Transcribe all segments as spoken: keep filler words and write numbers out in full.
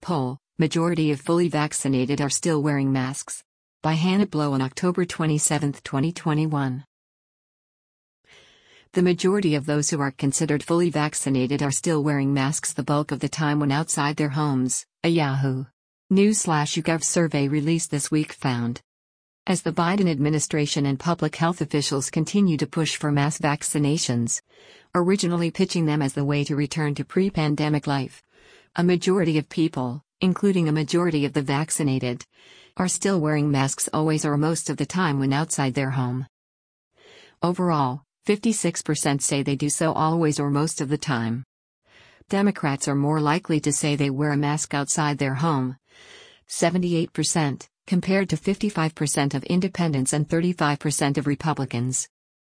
Poll: Majority of fully vaccinated are still wearing masks. By Hannah Blow on October twenty-seventh, twenty twenty-one. The majority of those who are considered fully vaccinated are still wearing masks the bulk of the time when outside their homes, a Yahoo News slash YouGov survey released this week found. As the Biden administration and public health officials continue to push for mass vaccinations, originally pitching them as the way to return to pre-pandemic life, a majority of people, including a majority of the vaccinated, are still wearing masks always or most of the time when outside their home. Overall, fifty-six percent say they do so always or most of the time. Democrats are more likely to say they wear a mask outside their home, seventy-eight percent, compared to fifty-five percent of independents and thirty-five percent of Republicans.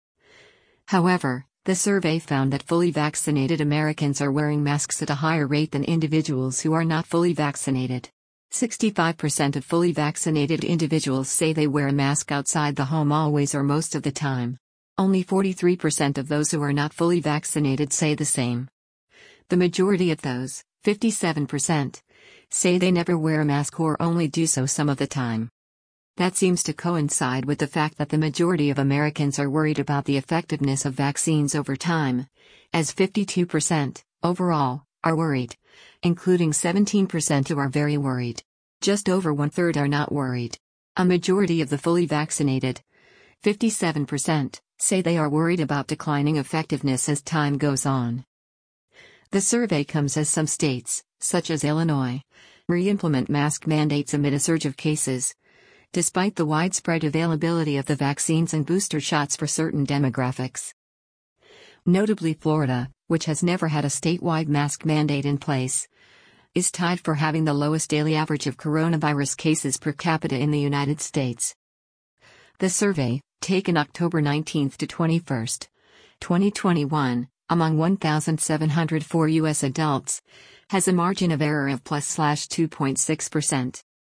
However, the survey found that fully vaccinated Americans are wearing masks at a higher rate than individuals who are not fully vaccinated. sixty-five percent of fully vaccinated individuals say they wear a mask outside the home always or most of the time. Only forty-three percent of those who are not fully vaccinated say the same. The majority of those, fifty-seven percent, say they never wear a mask or only do so some of the time. That seems to coincide with the fact that the majority of Americans are worried about the effectiveness of vaccines over time, as fifty-two percent, overall, are worried, including seventeen percent who are very worried. Just over one-third are not worried. A majority of the fully vaccinated, fifty-seven percent, say they are worried about declining effectiveness as time goes on. The survey comes as some states, such as Illinois, re-implement mask mandates amid a surge of cases, despite the widespread availability of the vaccines and booster shots for certain demographics. Notably, Florida, which has never had a statewide mask mandate in place, is tied for having the lowest daily average of coronavirus cases per capita in the United States. The survey, taken October nineteenth to twenty-first, twenty twenty-one, among one thousand seven hundred four U S adults, has a margin of error of plus slash two point six percent.